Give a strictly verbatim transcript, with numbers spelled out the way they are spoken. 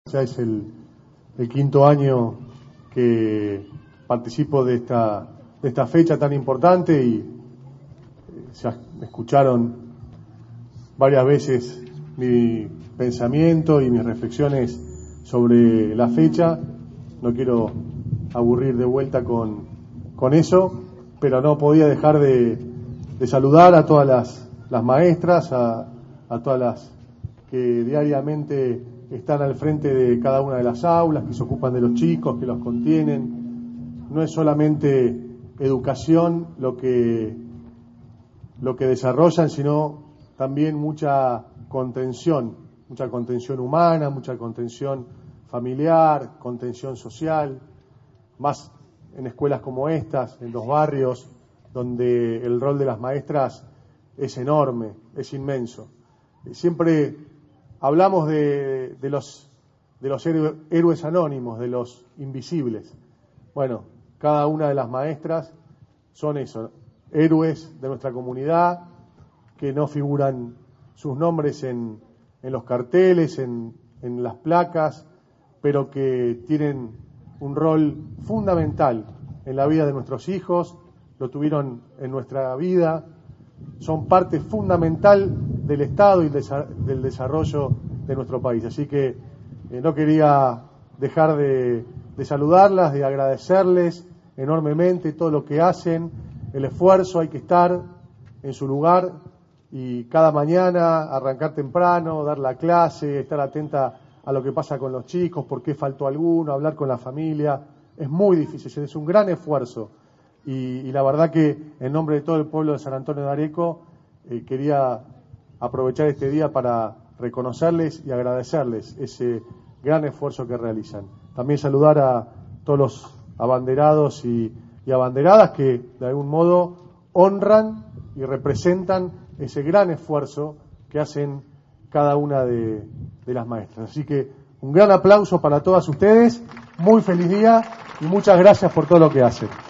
Ya es el, el quinto año que participo de esta, de esta fecha tan importante y ya escucharon varias veces mi pensamiento y mis reflexiones sobre la fecha. No quiero aburrir de vuelta con, con eso, pero no podía dejar de, de saludar a todas las, las maestras, a, a todas las que diariamente están al frente de cada una de las aulas, que se ocupan de los chicos, que los contienen. No es solamente educación lo que, lo que desarrollan, sino también mucha contención, mucha contención humana, mucha contención familiar, contención social, más en escuelas como estas, en los barrios, donde el rol de las maestras es enorme, es inmenso. Siempre hablamos de, de los, de los héroe, héroes anónimos, de los invisibles. Bueno, cada una de las maestras son eso, héroes de nuestra comunidad, que no figuran sus nombres en, en los carteles, en, en las placas, pero que tienen un rol fundamental en la vida de nuestros hijos, lo tuvieron en nuestra vida, son parte fundamental del Estado y del desarrollo de nuestro país. Así que eh, no quería dejar de, de saludarlas, de agradecerles enormemente todo lo que hacen, el esfuerzo, hay que estar en su lugar y cada mañana arrancar temprano, dar la clase, estar atenta a lo que pasa con los chicos, por qué faltó alguno, hablar con la familia. Es muy difícil, es un gran esfuerzo. Y, y la verdad que en nombre de todo el pueblo de San Antonio de Areco eh, quería aprovechar este día para reconocerles y agradecerles ese gran esfuerzo que realizan. También saludar a todos los abanderados y, y abanderadas que de algún modo honran y representan ese gran esfuerzo que hacen cada una de, de las maestras. Así que un gran aplauso para todas ustedes, muy feliz día y muchas gracias por todo lo que hacen.